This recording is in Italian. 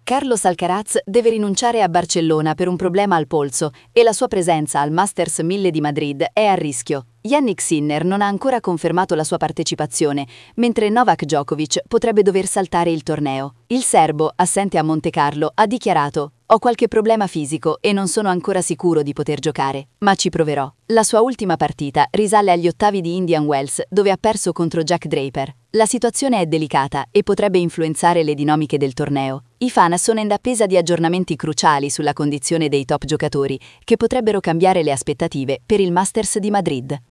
Carlos Alcaraz deve rinunciare a Barcellona per un problema al polso e la sua presenza al Masters 1000 di Madrid è a rischio. Jannik Sinner non ha ancora confermato la sua partecipazione, mentre Novak Djokovic potrebbe dover saltare il torneo. Il serbo, assente a Montecarlo, ha dichiarato: «Ho qualche problema fisico e non sono ancora sicuro di poter giocare, ma ci proverò». La sua ultima partita risale agli ottavi di Indian Wells, dove ha perso contro Jack Draper. La situazione è delicata e potrebbe influenzare le dinamiche del torneo. I fan sono in attesa di aggiornamenti cruciali sulla condizione dei top giocatori, che potrebbero cambiare le aspettative per il Masters di Madrid.